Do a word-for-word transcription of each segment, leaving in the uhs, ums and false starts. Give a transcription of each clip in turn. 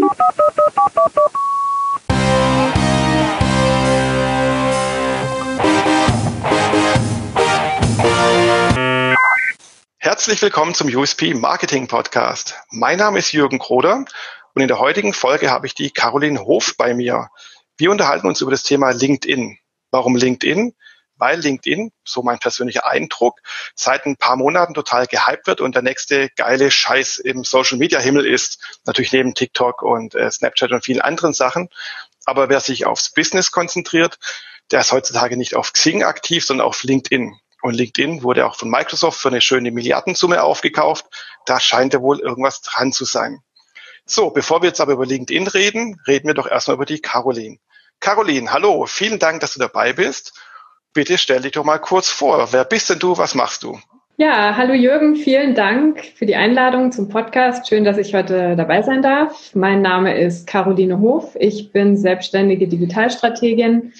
Herzlich willkommen zum U S P Marketing Podcast. Mein Name ist Jürgen Kroder und in der heutigen Folge habe ich die Caroline Hof bei mir. Wir unterhalten uns über das Thema LinkedIn. Warum LinkedIn? Weil LinkedIn, so mein persönlicher Eindruck, seit ein paar Monaten total gehypt wird und der nächste geile Scheiß im Social-Media-Himmel ist. Natürlich neben TikTok und äh, Snapchat und vielen anderen Sachen. Aber wer sich aufs Business konzentriert, der ist heutzutage nicht auf Xing aktiv, sondern auf LinkedIn. Und LinkedIn wurde auch von Microsoft für eine schöne Milliardensumme aufgekauft. Da scheint ja wohl irgendwas dran zu sein. So, bevor wir jetzt aber über LinkedIn reden, reden wir doch erstmal über die Caroline. Caroline, hallo, vielen Dank, dass du dabei bist. Bitte stell dich doch mal kurz vor. Wer bist denn du? Was machst du? Ja, hallo Jürgen, vielen Dank für die Einladung zum Podcast. Schön, dass ich heute dabei sein darf. Mein Name ist Caroline Hof. Ich bin selbstständige Digitalstrategin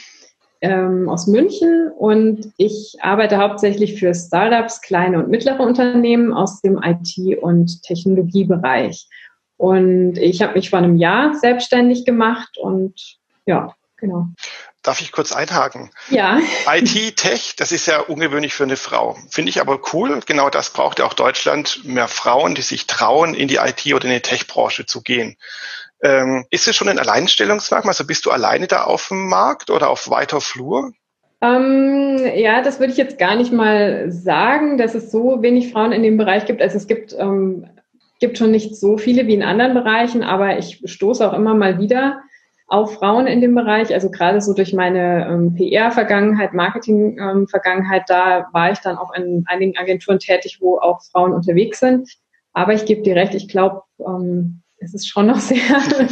ähm, aus München und ich arbeite hauptsächlich für Startups, kleine und mittlere Unternehmen aus dem I T- und Technologiebereich. Und ich habe mich vor einem Jahr selbstständig gemacht und ja, genau. Darf ich kurz einhaken? Ja. I T, Tech, das ist ja ungewöhnlich für eine Frau. Finde ich aber cool. Genau das braucht ja auch Deutschland. Mehr Frauen, die sich trauen, in die I T oder in die Tech-Branche zu gehen. Ähm, ist es schon ein Alleinstellungsmerkmal? Also bist du alleine da auf dem Markt oder auf weiter Flur? Ähm, ja, das würde ich jetzt gar nicht mal sagen, dass es so wenig Frauen in dem Bereich gibt. Also es gibt, ähm, gibt schon nicht so viele wie in anderen Bereichen, aber ich stoße auch immer mal wieder auf Frauen in dem Bereich, also gerade so durch meine ähm, P R-Vergangenheit, Marketing-Vergangenheit, da war ich dann auch in einigen Agenturen tätig, wo auch Frauen unterwegs sind. Aber ich gebe dir recht, ich glaube, ähm, es ist schon noch sehr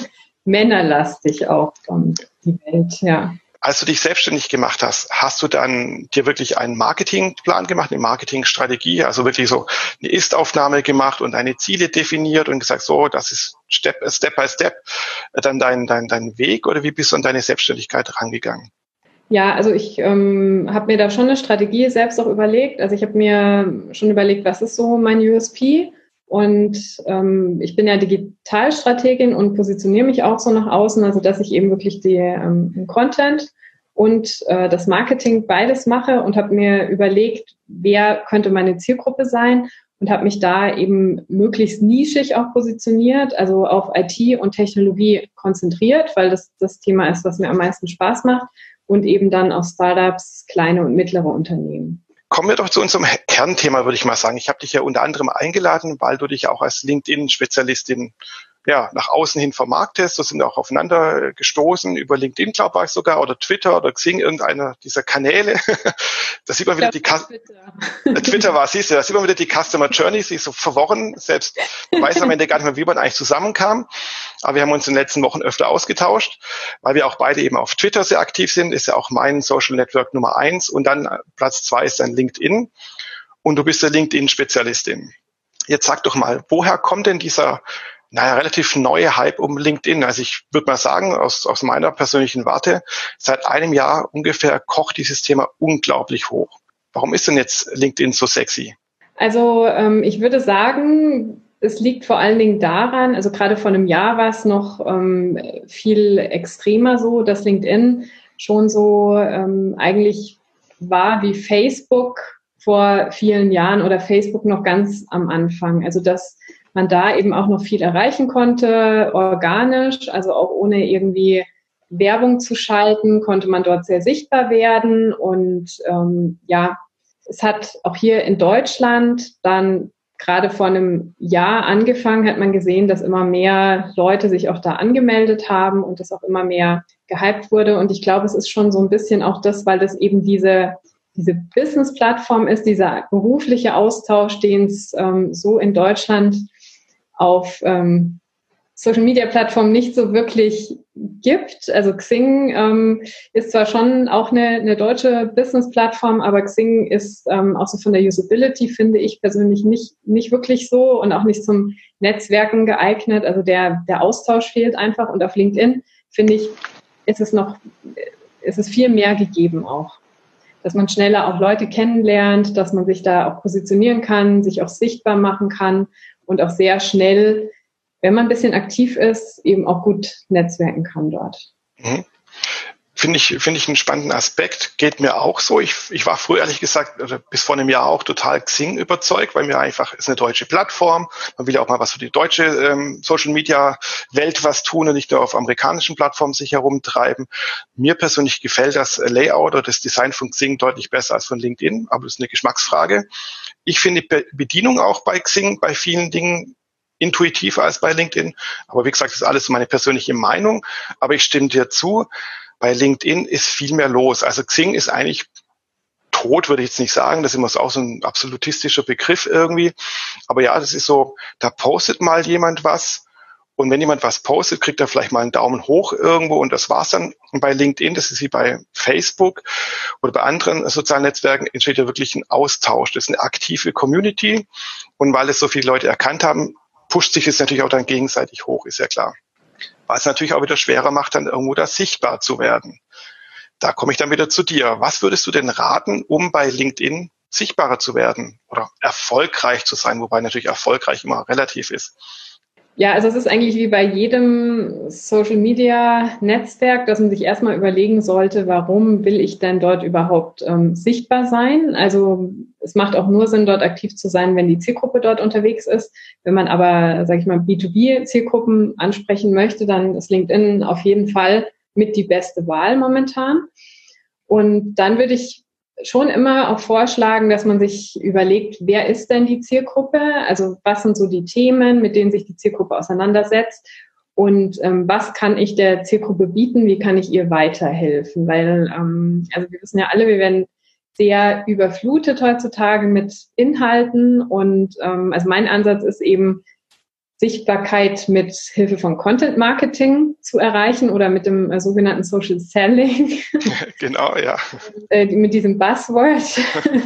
männerlastig auch, ähm, die Welt, ja. Als du dich selbstständig gemacht hast, hast du dann dir wirklich einen Marketingplan gemacht, eine Marketingstrategie, also wirklich so eine Ist-Aufnahme gemacht und deine Ziele definiert und gesagt, so, das ist Step, Step by Step dann dein, dein, dein Weg, oder wie bist du an deine Selbstständigkeit rangegangen? Ja, also ich ähm, habe mir da schon eine Strategie selbst auch überlegt. Also ich habe mir schon überlegt, was ist so mein U S P? Und ähm, ich bin ja Digitalstrategin und positioniere mich auch so nach außen, also dass ich eben wirklich die ähm, Content und äh, das Marketing beides mache und habe mir überlegt, wer könnte meine Zielgruppe sein und habe mich da eben möglichst nischig auch positioniert, also auf I T und Technologie konzentriert, weil das das Thema ist, was mir am meisten Spaß macht, und eben dann auf Startups, kleine und mittlere Unternehmen. Kommen wir doch zu unserem Kernthema, würde ich mal sagen. Ich habe dich ja unter anderem eingeladen, weil du dich ja auch als LinkedIn-Spezialistin ja nach außen hin vermarktest. Wir sind auch aufeinander gestoßen, über LinkedIn, glaube ich sogar, oder Twitter oder Xing, irgendeiner dieser Kanäle. Da sieht man wieder die Cus- Twitter. Twitter war, siehst du, da sieht man wieder die Customer Journey, sich so verworren. Selbst weiß am Ende gar nicht mehr, wie man eigentlich zusammenkam. Aber wir haben uns in den letzten Wochen öfter ausgetauscht, weil wir auch beide eben auf Twitter sehr aktiv sind. Ist ja auch mein Social Network Nummer eins. Und dann Platz zwei ist dann LinkedIn. Und du bist ja LinkedIn-Spezialistin. Jetzt sag doch mal, woher kommt denn dieser naja, relativ neue Hype um LinkedIn? Also ich würde mal sagen, aus, aus meiner persönlichen Warte, seit einem Jahr ungefähr kocht dieses Thema unglaublich hoch. Warum ist denn jetzt LinkedIn so sexy? Also ähm, ich würde sagen, es liegt vor allen Dingen daran, also gerade vor einem Jahr war es noch ähm, viel extremer so, dass LinkedIn schon so ähm, eigentlich war wie Facebook vor vielen Jahren oder Facebook noch ganz am Anfang. Also dass man da eben auch noch viel erreichen konnte, organisch, also auch ohne irgendwie Werbung zu schalten, konnte man dort sehr sichtbar werden. Und ähm, ja, es hat auch hier in Deutschland dann gerade vor einem Jahr angefangen, hat man gesehen, dass immer mehr Leute sich auch da angemeldet haben und das auch immer mehr gehypt wurde. Und ich glaube, es ist schon so ein bisschen auch das, weil das eben diese diese Business-Plattform ist, dieser berufliche Austausch, den es ähm, so in Deutschland auf ähm, Social-Media-Plattformen nicht so wirklich gibt. Also Xing ähm, ist zwar schon auch eine, eine deutsche Business-Plattform, aber Xing ist ähm, auch so von der Usability, finde ich persönlich nicht nicht wirklich so und auch nicht zum Netzwerken geeignet. Also der der Austausch fehlt einfach. Und auf LinkedIn, finde ich, ist es noch, ist es viel mehr gegeben auch. Dass man schneller auch Leute kennenlernt, dass man sich da auch positionieren kann, sich auch sichtbar machen kann und auch sehr schnell wenn man ein bisschen aktiv ist, eben auch gut netzwerken kann dort. Mhm. Finde ich, finde ich einen spannenden Aspekt. Geht mir auch so. Ich, ich war früher, ehrlich gesagt, bis vor einem Jahr auch total Xing überzeugt, weil mir einfach, ist eine deutsche Plattform. Man will ja auch mal was für die deutsche ähm, Social Media Welt was tun und nicht nur auf amerikanischen Plattformen sich herumtreiben. Mir persönlich gefällt das Layout oder das Design von Xing deutlich besser als von LinkedIn, aber das ist eine Geschmacksfrage. Ich finde die Bedienung auch bei Xing bei vielen Dingen intuitiver als bei LinkedIn. Aber wie gesagt, das ist alles meine persönliche Meinung. Aber ich stimme dir zu. Bei LinkedIn ist viel mehr los. Also Xing ist eigentlich tot, würde ich jetzt nicht sagen. Das ist immer so auch so ein absolutistischer Begriff irgendwie. Aber ja, das ist so, da postet mal jemand was. Und wenn jemand was postet, kriegt er vielleicht mal einen Daumen hoch irgendwo und das war's dann. Und bei LinkedIn, das ist wie bei Facebook oder bei anderen sozialen Netzwerken, entsteht ja wirklich ein Austausch. Das ist eine aktive Community. Und weil es so viele Leute erkannt haben, pusht sich es natürlich auch dann gegenseitig hoch, ist ja klar. Was natürlich auch wieder schwerer macht, dann irgendwo da sichtbar zu werden. Da komme ich dann wieder zu dir. Was würdest du denn raten, um bei LinkedIn sichtbarer zu werden oder erfolgreich zu sein, wobei natürlich erfolgreich immer relativ ist? Ja, also es ist eigentlich wie bei jedem Social-Media-Netzwerk, dass man sich erstmal überlegen sollte, warum will ich denn dort überhaupt ähm, sichtbar sein? Also es macht auch nur Sinn, dort aktiv zu sein, wenn die Zielgruppe dort unterwegs ist. Wenn man aber, sage ich mal, B zwei B-Zielgruppen ansprechen möchte, dann ist LinkedIn auf jeden Fall mit die beste Wahl momentan. Und dann würde ich schon immer auch vorschlagen, dass man sich überlegt, wer ist denn die Zielgruppe? Also was sind so die Themen, mit denen sich die Zielgruppe auseinandersetzt? Und ähm, was kann ich der Zielgruppe bieten? Wie kann ich ihr weiterhelfen? Weil, ähm, also wir wissen ja alle, wir werden sehr überflutet heutzutage mit Inhalten. Und ähm, also mein Ansatz ist eben, Sichtbarkeit mit Hilfe von Content Marketing zu erreichen oder mit dem äh, sogenannten Social Selling. Genau, ja. äh, mit diesem Buzzword.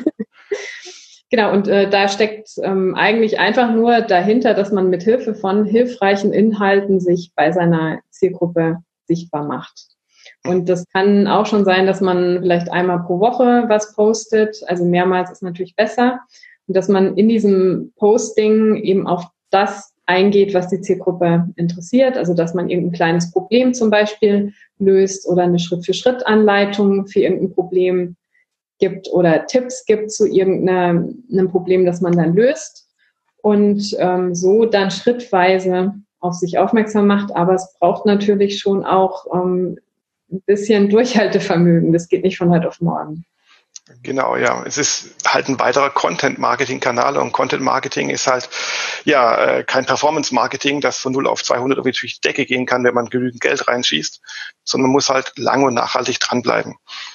Genau, und äh, da steckt ähm, eigentlich einfach nur dahinter, dass man mit Hilfe von hilfreichen Inhalten sich bei seiner Zielgruppe sichtbar macht. Und das kann auch schon sein, dass man vielleicht einmal pro Woche was postet, also mehrmals ist natürlich besser. Und dass man in diesem Posting eben auf das eingeht, was die Zielgruppe interessiert. Also dass man irgendein kleines Problem zum Beispiel löst oder eine Schritt-für-Schritt-Anleitung für irgendein Problem gibt oder Tipps gibt zu irgendeinem Problem, das man dann löst und ähm, so dann schrittweise auf sich aufmerksam macht. Aber es braucht natürlich schon auch ähm, ein bisschen Durchhaltevermögen. Das geht nicht von heute auf morgen. Genau, ja. Es ist halt ein weiterer Content-Marketing-Kanal und Content-Marketing ist halt ja äh, kein Performance-Marketing, das von null auf zweihundert irgendwie durch die Decke gehen kann, wenn man genügend Geld reinschießt, sondern man muss halt lang und nachhaltig dranbleiben.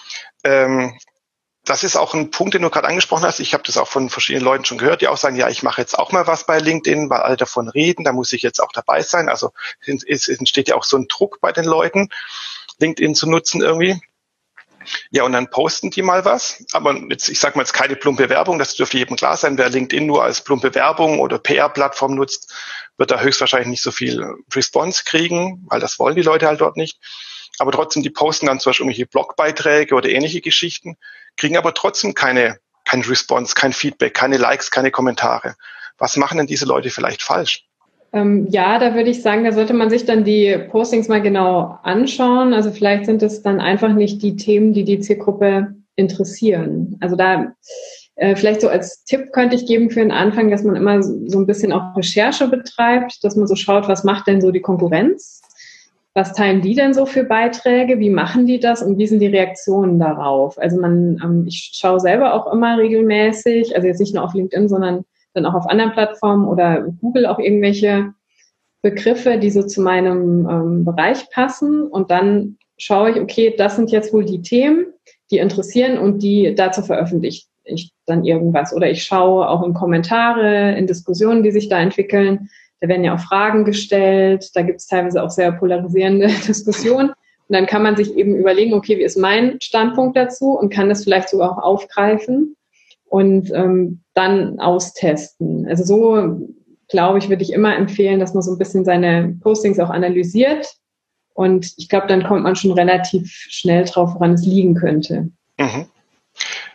Ähm, das ist auch ein Punkt, den du gerade angesprochen hast. Ich habe das auch von verschiedenen Leuten schon gehört, die auch sagen, ja, ich mache jetzt auch mal was bei LinkedIn, weil alle davon reden, da muss ich jetzt auch dabei sein. Also es entsteht ja auch so ein Druck bei den Leuten, LinkedIn zu nutzen irgendwie. Ja, und dann posten die mal was. Aber jetzt, ich sage mal jetzt keine plumpe Werbung, das dürfte jedem klar sein. Wer LinkedIn nur als plumpe Werbung oder P R-Plattform nutzt, wird da höchstwahrscheinlich nicht so viel Response kriegen, weil das wollen die Leute halt dort nicht. Aber trotzdem, die posten dann zum Beispiel irgendwelche Blogbeiträge oder ähnliche Geschichten, kriegen aber trotzdem keine, kein Response, kein Feedback, keine Likes, keine Kommentare. Was machen denn diese Leute vielleicht falsch? Ähm, ja, da würde ich sagen, da sollte man sich dann die Postings mal genau anschauen. Also vielleicht sind es dann einfach nicht die Themen, die die Zielgruppe interessieren. Also da äh, vielleicht so als Tipp könnte ich geben für den Anfang, dass man immer so ein bisschen auch Recherche betreibt, dass man so schaut, was macht denn so die Konkurrenz? Was teilen die denn so für Beiträge? Wie machen die das und wie sind die Reaktionen darauf? Also man, ähm, ich schaue selber auch immer regelmäßig, also jetzt nicht nur auf LinkedIn, sondern dann auch auf anderen Plattformen oder Google auch irgendwelche Begriffe, die so zu meinem ähm, Bereich passen. Und dann schaue ich, okay, das sind jetzt wohl die Themen, die interessieren und die dazu veröffentliche ich dann irgendwas. Oder ich schaue auch in Kommentare, in Diskussionen, die sich da entwickeln. Da werden ja auch Fragen gestellt. Da gibt es teilweise auch sehr polarisierende Diskussionen. Und dann kann man sich eben überlegen, okay, wie ist mein Standpunkt dazu und kann das vielleicht sogar auch aufgreifen und ähm, dann austesten. Also so, glaube ich, würde ich immer empfehlen, dass man so ein bisschen seine Postings auch analysiert. Und ich glaube, dann kommt man schon relativ schnell drauf, woran es liegen könnte. Mhm.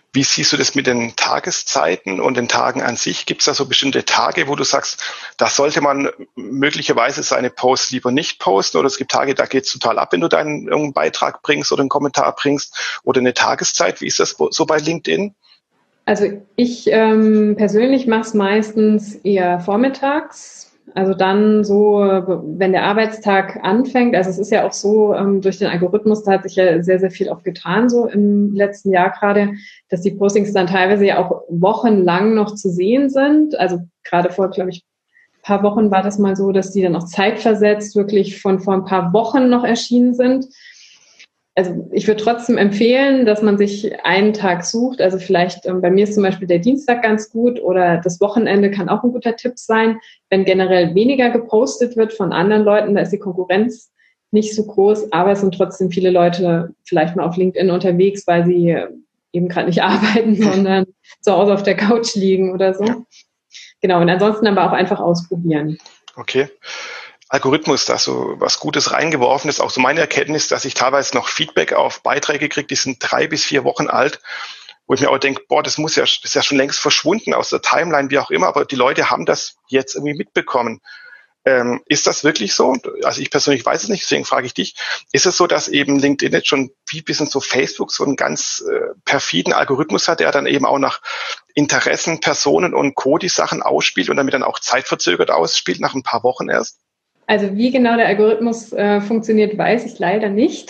Wie siehst du das mit den Tageszeiten und den Tagen an sich? Gibt es da so bestimmte Tage, wo du sagst, da sollte man möglicherweise seine Posts lieber nicht posten, oder es gibt Tage, da geht es total ab, wenn du deinen irgendeinen Beitrag bringst oder einen Kommentar bringst, oder eine Tageszeit? Wie ist das so bei LinkedIn? Also ich ähm, persönlich mache es meistens eher vormittags. Also dann so, wenn der Arbeitstag anfängt, also es ist ja auch so, ähm, durch den Algorithmus, da hat sich ja sehr, sehr viel auch getan, so im letzten Jahr gerade, dass die Postings dann teilweise ja auch wochenlang noch zu sehen sind. Also gerade vor, glaube ich, ein paar Wochen war das mal so, dass die dann auch zeitversetzt wirklich von vor ein paar Wochen noch erschienen sind. Also ich würde trotzdem empfehlen, dass man sich einen Tag sucht. Also vielleicht, ähm, bei mir ist zum Beispiel der Dienstag ganz gut, oder das Wochenende kann auch ein guter Tipp sein. Wenn generell weniger gepostet wird von anderen Leuten, da ist die Konkurrenz nicht so groß, aber es sind trotzdem viele Leute vielleicht mal auf LinkedIn unterwegs, weil sie eben gerade nicht arbeiten, sondern zu Hause auf der Couch liegen oder so. Ja. Genau, und ansonsten aber auch einfach ausprobieren. Okay. Algorithmus, da so was Gutes reingeworfen ist. Auch so meine Erkenntnis, dass ich teilweise noch Feedback auf Beiträge kriege, die sind drei bis vier Wochen alt, wo ich mir auch denke, boah, das muss ja, das ist ja schon längst verschwunden aus der Timeline, wie auch immer, aber die Leute haben das jetzt irgendwie mitbekommen. Ähm, ist das wirklich so? Also ich persönlich weiß es nicht, deswegen frage ich dich. Ist es so, dass eben LinkedIn jetzt schon wie ein bisschen so Facebook so einen ganz äh, perfiden Algorithmus hat, der dann eben auch nach Interessen, Personen und Co. die Sachen ausspielt und damit dann auch zeitverzögert ausspielt, nach ein paar Wochen erst? Also wie genau der Algorithmus äh, funktioniert, weiß ich leider nicht.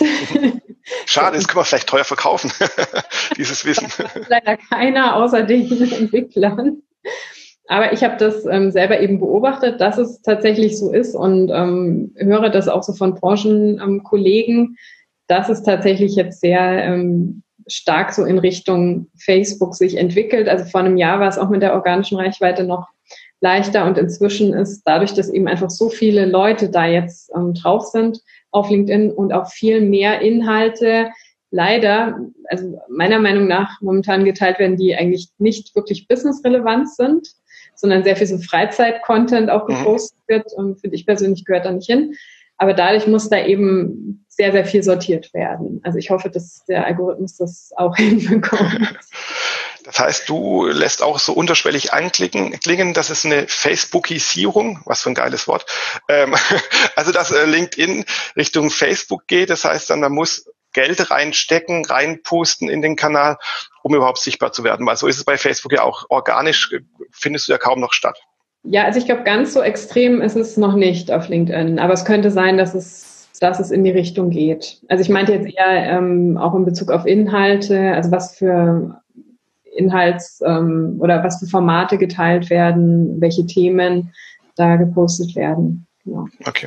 Schade, das können wir vielleicht teuer verkaufen, dieses Wissen. Das weiß leider keiner außer den Entwicklern. Aber ich habe das ähm, selber eben beobachtet, dass es tatsächlich so ist, und ähm, höre das auch so von Branchenkollegen, ähm, dass es tatsächlich jetzt sehr ähm, stark so in Richtung Facebook sich entwickelt. Also vor einem Jahr war es auch mit der organischen Reichweite noch leichter, und inzwischen ist dadurch, dass eben einfach so viele Leute da jetzt ähm, drauf sind auf LinkedIn und auch viel mehr Inhalte leider, also meiner Meinung nach momentan geteilt werden, die eigentlich nicht wirklich businessrelevant sind, sondern sehr viel so Freizeit-Content auch gepostet mhm. wird, und finde ich persönlich gehört da nicht hin. Aber dadurch muss da eben sehr, sehr viel sortiert werden. Also ich hoffe, dass der Algorithmus das auch hinbekommt. Das heißt, du lässt auch so unterschwellig anklicken, klingen, das ist eine Facebookisierung, was für ein geiles Wort. Ähm, also, dass äh, LinkedIn Richtung Facebook geht, das heißt dann, man muss Geld reinstecken, reinpusten in den Kanal, um überhaupt sichtbar zu werden. Weil so ist es bei Facebook ja auch. Organisch findest du ja kaum noch statt. Ja, also ich glaube, ganz so extrem ist es noch nicht auf LinkedIn. Aber es könnte sein, dass es, dass es in die Richtung geht. Also ich meinte jetzt eher ähm, auch in Bezug auf Inhalte, also was für Inhalts- ähm, oder was für Formate geteilt werden, welche Themen da gepostet werden. Genau. Okay.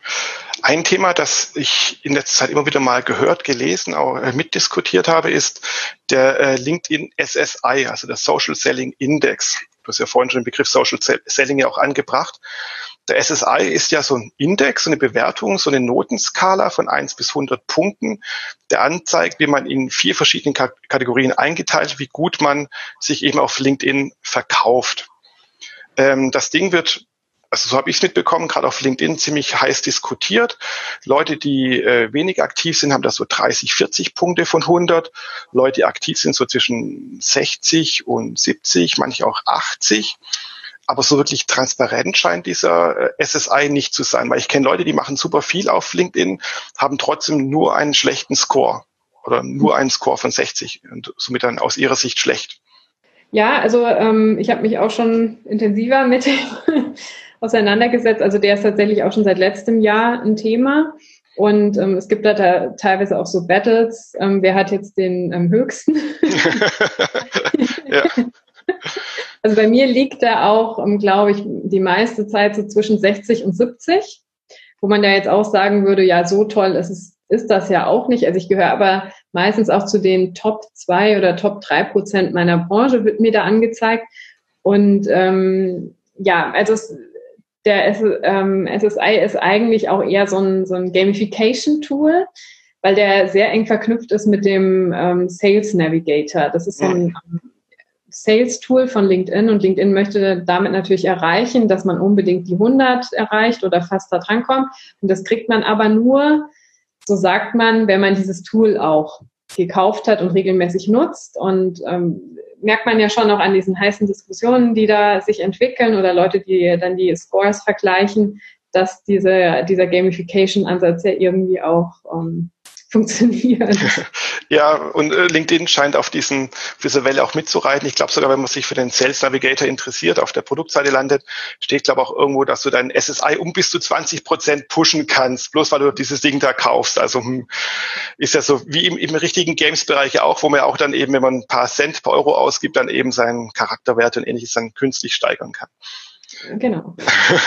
Ein Thema, das ich in letzter Zeit immer wieder mal gehört, gelesen, auch äh, mitdiskutiert habe, ist der äh, LinkedIn S S I, also der Social Selling Index. Du hast ja vorhin schon den Begriff Social Selling ja auch angebracht. Der S S I ist ja so ein Index, so eine Bewertung, so eine Notenskala von eins bis hundert Punkten, der anzeigt, wie man in vier verschiedenen K- Kategorien eingeteilt, wie gut man sich eben auf LinkedIn verkauft. Ähm, das Ding wird, also so habe ich es mitbekommen, gerade auf LinkedIn ziemlich heiß diskutiert. Leute, die äh, wenig aktiv sind, haben da so dreißig, vierzig Punkte von hundert. Leute, die aktiv sind, so zwischen sechzig und siebzig, manche auch achtzig. Aber so wirklich transparent scheint dieser äh, S S I nicht zu sein, weil ich kenne Leute, die machen super viel auf LinkedIn, haben trotzdem nur einen schlechten Score oder nur einen Score von sechzig und somit dann aus ihrer Sicht schlecht. Ja, also ähm, ich habe mich auch schon intensiver mit auseinandergesetzt. Also der ist tatsächlich auch schon seit letztem Jahr ein Thema. Und ähm, es gibt da, da teilweise auch so Battles. Ähm, wer hat jetzt den ähm, höchsten? Ja. Also bei mir liegt er auch, ähm, glaube ich, die meiste Zeit so zwischen sechzig und siebzig, wo man ja jetzt auch sagen würde, ja, so toll ist es, ist das ja auch nicht. Also ich gehöre aber meistens auch zu den Top zwei oder Top drei Prozent meiner Branche, wird mir da angezeigt. Und ähm, ja, also es, der S, ähm, S S I ist eigentlich auch eher so ein, so ein Gamification-Tool, weil der sehr eng verknüpft ist mit dem ähm, Sales Navigator. Das ist so ein ähm, Sales-Tool von LinkedIn, und LinkedIn möchte damit natürlich erreichen, dass man unbedingt die hundert erreicht oder fast da drankommt. Und das kriegt man aber nur, so sagt man, wenn man dieses Tool auch gekauft hat und regelmäßig nutzt. Und ähm, merkt man ja schon auch an diesen heißen Diskussionen, die da sich entwickeln oder Leute, die dann die Scores vergleichen, dass diese, dieser Gamification-Ansatz ja irgendwie auch ähm, funktioniert. Ja, und äh, LinkedIn scheint auf diesen, auf diese Welle auch mitzureiten. Ich glaube sogar, wenn man sich für den Sales Navigator interessiert, auf der Produktseite landet, steht, glaube ich, auch irgendwo, dass du dein S S I um bis zu zwanzig Prozent pushen kannst, bloß weil du dieses Ding da kaufst. Also hm, ist ja so wie im, im richtigen Games-Bereich auch, wo man auch dann eben, wenn man ein paar Cent per Euro ausgibt, dann eben seinen Charakterwert und ähnliches dann künstlich steigern kann. Genau.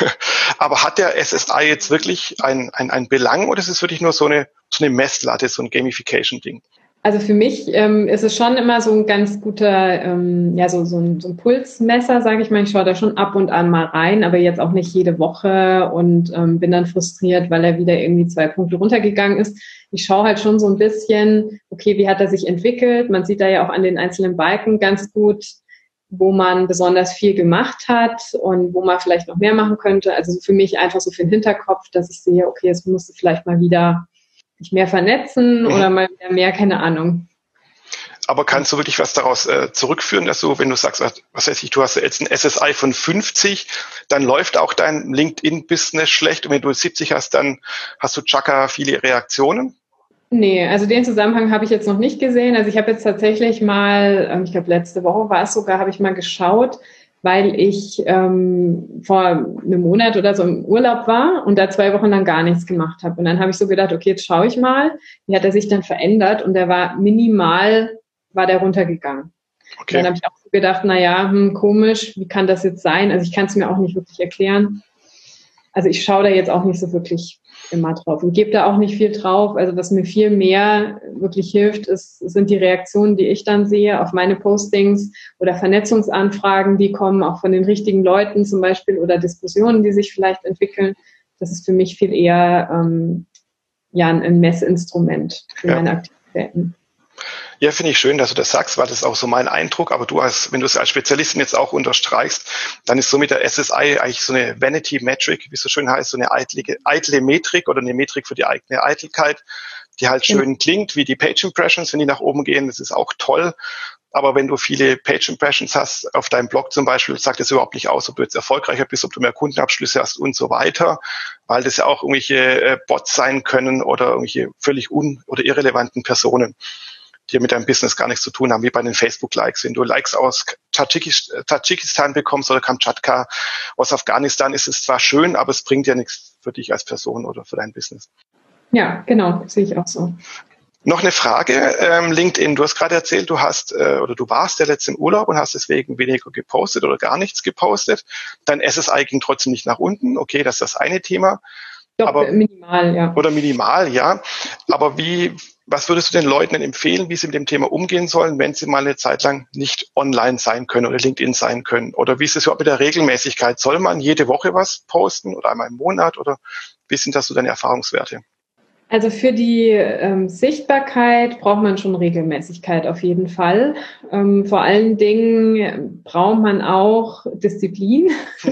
Aber hat der S S I jetzt wirklich ein, ein, ein Belang oder ist es wirklich nur so eine, so eine Messlatte, so ein Gamification-Ding? Also für mich ähm, ist es schon immer so ein ganz guter, ähm, ja, so, so, ein, so ein Pulsmesser, sage ich mal. Ich schaue da schon ab und an mal rein, aber jetzt auch nicht jede Woche und ähm, bin dann frustriert, weil er wieder irgendwie zwei Punkte runtergegangen ist. Ich schaue halt schon so ein bisschen, okay, wie hat er sich entwickelt? Man sieht da ja auch an den einzelnen Balken ganz gut, wo man besonders viel gemacht hat und wo man vielleicht noch mehr machen könnte. Also für mich einfach so für den Hinterkopf, dass ich sehe, okay, jetzt musst du vielleicht mal wieder dich mehr vernetzen mhm. oder mal wieder mehr, keine Ahnung. Aber kannst du wirklich was daraus äh, zurückführen, dass du, wenn du sagst, was weiß ich, du hast jetzt ein S S I von fünfzig, dann läuft auch dein LinkedIn-Business schlecht und wenn du siebzig hast, dann hast du Chaka viele Reaktionen? Nee, also den Zusammenhang habe ich jetzt noch nicht gesehen. Also ich habe jetzt tatsächlich mal, ich glaube letzte Woche war es sogar, habe ich mal geschaut, weil ich ähm, vor einem Monat oder so im Urlaub war und da zwei Wochen lang gar nichts gemacht habe. Und dann habe ich so gedacht, okay, jetzt schaue ich mal. Wie hat er sich dann verändert? Und der war minimal, war der runtergegangen. Okay. Dann habe ich auch so gedacht, na ja, hm, komisch, wie kann das jetzt sein? Also ich kann es mir auch nicht wirklich erklären. Also ich schaue da jetzt auch nicht so wirklich immer drauf und gebe da auch nicht viel drauf. Also was mir viel mehr wirklich hilft, ist, sind die Reaktionen, die ich dann sehe auf meine Postings oder Vernetzungsanfragen, die kommen auch von den richtigen Leuten zum Beispiel oder Diskussionen, die sich vielleicht entwickeln. Das ist für mich viel eher ähm, ja ein Messinstrument für ja. meine Aktivitäten. Ja, finde ich schön, dass du das sagst, weil das ist auch so mein Eindruck. Aber du als, wenn du es als Spezialistin jetzt auch unterstreichst, dann ist so mit der S S I eigentlich so eine Vanity Metric, wie es so schön heißt, so eine eitle, eitle Metrik oder eine Metrik für die eigene Eitelkeit, die halt schön ja. klingt, wie die Page Impressions, wenn die nach oben gehen. Das ist auch toll. Aber wenn du viele Page Impressions hast, auf deinem Blog zum Beispiel, sagt das überhaupt nicht aus, ob du jetzt erfolgreicher bist, ob du mehr Kundenabschlüsse hast und so weiter, weil das ja auch irgendwelche äh, Bots sein können oder irgendwelche völlig un- oder irrelevanten Personen, die mit deinem Business gar nichts zu tun haben, wie bei den Facebook-Likes. Wenn du Likes aus Tadschikistan bekommst oder Kamtschatka aus Afghanistan, ist es zwar schön, aber es bringt ja nichts für dich als Person oder für dein Business. Ja, genau, sehe ich auch so. Noch eine Frage, ähm, LinkedIn. Du hast gerade erzählt, du hast äh, oder du warst ja letzt im Urlaub und hast deswegen weniger gepostet oder gar nichts gepostet. Dein S S I ging trotzdem nicht nach unten. Okay, das ist das eine Thema. Doch, aber, minimal, ja. Oder minimal, ja. Aber wie, was würdest du den Leuten denn empfehlen, wie sie mit dem Thema umgehen sollen, wenn sie mal eine Zeit lang nicht online sein können oder LinkedIn sein können? Oder wie ist es überhaupt mit der Regelmäßigkeit? Soll man jede Woche was posten oder einmal im Monat? Oder wie sind das so deine Erfahrungswerte? Also für die ähm, Sichtbarkeit braucht man schon Regelmäßigkeit auf jeden Fall. Ähm, vor allen Dingen braucht man auch Disziplin.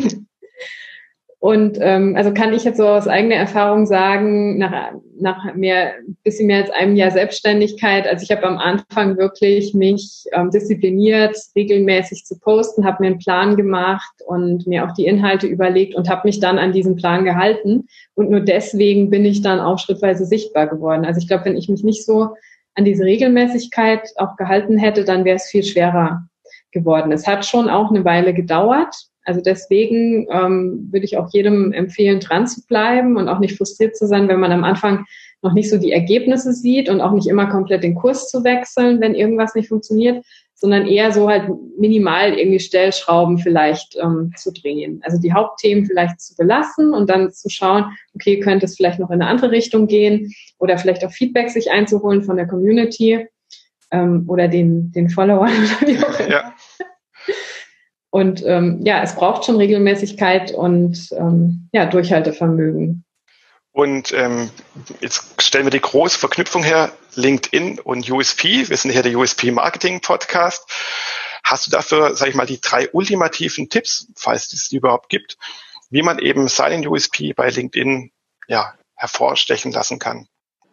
Und ähm, also kann ich jetzt so aus eigener Erfahrung sagen, nach, nach mehr, bisschen mehr als einem Jahr Selbstständigkeit, also ich habe am Anfang wirklich mich ähm, diszipliniert, regelmäßig zu posten, habe mir einen Plan gemacht und mir auch die Inhalte überlegt und habe mich dann an diesen Plan gehalten. Und nur deswegen bin ich dann auch schrittweise sichtbar geworden. Also ich glaube, wenn ich mich nicht so an diese Regelmäßigkeit auch gehalten hätte, dann wäre es viel schwerer geworden. Es hat schon auch eine Weile gedauert. Also deswegen ähm, würde ich auch jedem empfehlen, dran zu bleiben und auch nicht frustriert zu sein, wenn man am Anfang noch nicht so die Ergebnisse sieht und auch nicht immer komplett den Kurs zu wechseln, wenn irgendwas nicht funktioniert, sondern eher so halt minimal irgendwie Stellschrauben vielleicht ähm, zu drehen. Also die Hauptthemen vielleicht zu belassen und dann zu schauen, okay, könnte es vielleicht noch in eine andere Richtung gehen oder vielleicht auch Feedback sich einzuholen von der Community ähm, oder den, den Followern oder wie auch immer. Ja. Und ähm, ja, es braucht schon Regelmäßigkeit und ähm, ja, Durchhaltevermögen. Und ähm, jetzt stellen wir die große Verknüpfung her, LinkedIn und U S P. Wir sind hier der U S P Marketing Podcast. Hast du dafür, sage ich mal, die drei ultimativen Tipps, falls es die überhaupt gibt, wie man eben seinen U S P bei LinkedIn ja hervorstechen lassen kann?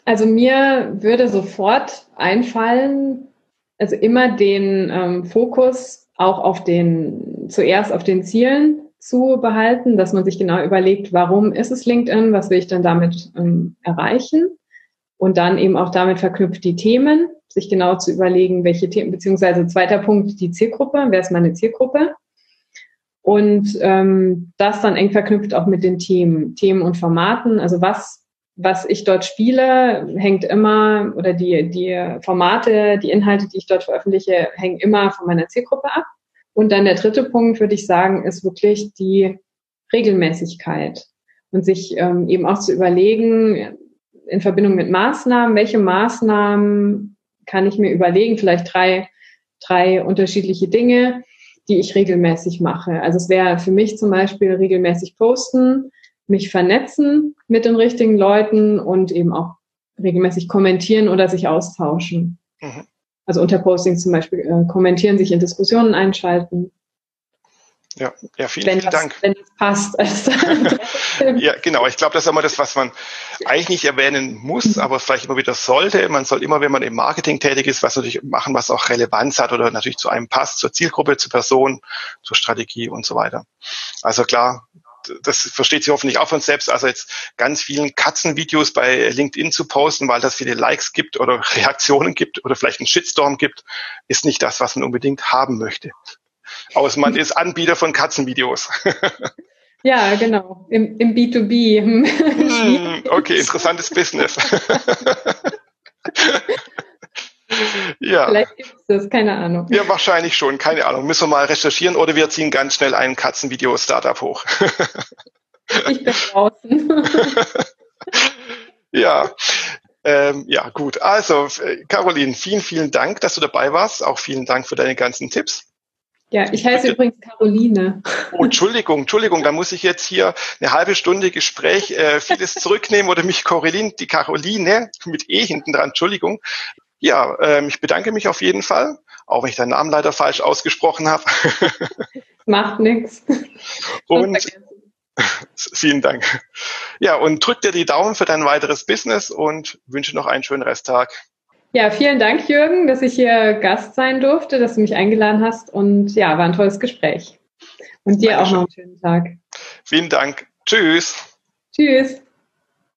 Also mir würde sofort einfallen, also immer den ähm, Fokus auch auf den, zuerst auf den Zielen zu behalten, dass man sich genau überlegt, warum ist es LinkedIn, was will ich denn damit ähm, erreichen? Und dann eben auch damit verknüpft die Themen, sich genau zu überlegen, welche Themen, beziehungsweise zweiter Punkt, die Zielgruppe, wer ist meine Zielgruppe? Und ähm, das dann eng verknüpft auch mit den Themen, Themen und Formaten. Also was, was ich dort spiele, hängt immer, oder die, die Formate, die Inhalte, die ich dort veröffentliche, hängen immer von meiner Zielgruppe ab. Und dann der dritte Punkt, würde ich sagen, ist wirklich die Regelmäßigkeit. Und sich ähm, eben auch zu überlegen, in Verbindung mit Maßnahmen, welche Maßnahmen kann ich mir überlegen, vielleicht drei, drei unterschiedliche Dinge, die ich regelmäßig mache. Also es wäre für mich zum Beispiel regelmäßig posten, mich vernetzen mit den richtigen Leuten und eben auch regelmäßig kommentieren oder sich austauschen. Mhm. Also unter Postings zum Beispiel äh, kommentieren, sich in Diskussionen einschalten. Ja, ja, vielen, wenn vielen das, Dank. Wenn es passt. Also ja, genau. Ich glaube, das ist immer das, was man eigentlich nicht erwähnen muss, aber vielleicht immer wieder sollte. Man soll immer, wenn man im Marketing tätig ist, was natürlich machen, was auch Relevanz hat oder natürlich zu einem passt, zur Zielgruppe, zur Person, zur Strategie und so weiter. Also klar, das versteht sich hoffentlich auch von selbst. Also jetzt ganz vielen Katzenvideos bei LinkedIn zu posten, weil das viele Likes gibt oder Reaktionen gibt oder vielleicht einen Shitstorm gibt, ist nicht das, was man unbedingt haben möchte. Außer man ist Anbieter von Katzenvideos. Ja, genau. Im, im B zwei B. Hm, okay, interessantes Business. ja. Vielleicht gibt es das, keine Ahnung. Ja, wahrscheinlich schon, keine Ahnung. Müssen wir mal recherchieren oder wir ziehen ganz schnell ein Katzenvideo-Startup hoch. ich bin draußen. ja. Ähm, ja, gut. Also, Caroline, vielen, vielen Dank, dass du dabei warst. Auch vielen Dank für deine ganzen Tipps. Ja, ich heiße ich, übrigens Caroline. Oh, Entschuldigung, Entschuldigung, da muss ich jetzt hier eine halbe Stunde Gespräch äh, vieles zurücknehmen oder mich Caroline, die Caroline mit E hinten dran, Entschuldigung. Ja, ähm, ich bedanke mich auf jeden Fall, auch wenn ich deinen Namen leider falsch ausgesprochen habe. Macht nichts. Und vielen Dank. Ja, und drück dir die Daumen für dein weiteres Business und wünsche noch einen schönen Resttag. Ja, vielen Dank, Jürgen, dass ich hier Gast sein durfte, dass du mich eingeladen hast. Und ja, war ein tolles Gespräch. Und dir Dankeschön. Auch noch einen schönen Tag. Vielen Dank. Tschüss. Tschüss.